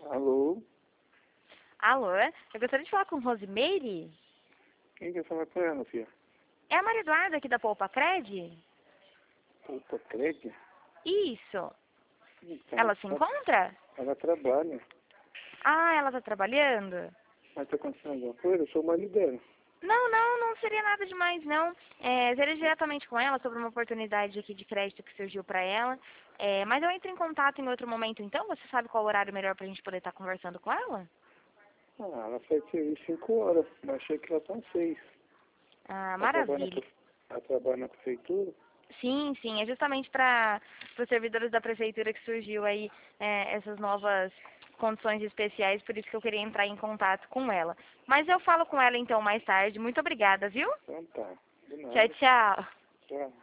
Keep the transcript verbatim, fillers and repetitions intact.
Alô? Alô? Eu gostaria de falar com Rosimeire. Quem quer falar com ela, filha? É a Maria Eduarda aqui da Poupa Cred? Puta, Craig? Isso. Então, Ela se ela, encontra? ela trabalha. Ah, ela tá trabalhando? Mas tá acontecendo alguma coisa? Eu sou o marido dela. Não, não, não seria nada demais, não. É, seria diretamente com ela sobre uma oportunidade aqui de crédito que surgiu pra ela. É, mas eu entro em contato em outro momento, então? Você sabe qual o horário melhor pra gente poder estar conversando com ela? Ah, ela sai de serviço cinco horas. Mas achei que ela tá às seis. Ah, Ela trabalha na, maravilha. pre- ela trabalha na prefeitura? Sim, sim, é justamente para os servidores da prefeitura que surgiu aí é, essas novas condições especiais, por isso que eu queria entrar em contato com ela. Mas eu falo com ela então mais tarde. Muito obrigada, viu? Então tá. De Tchau, nada. tchau. Tchau.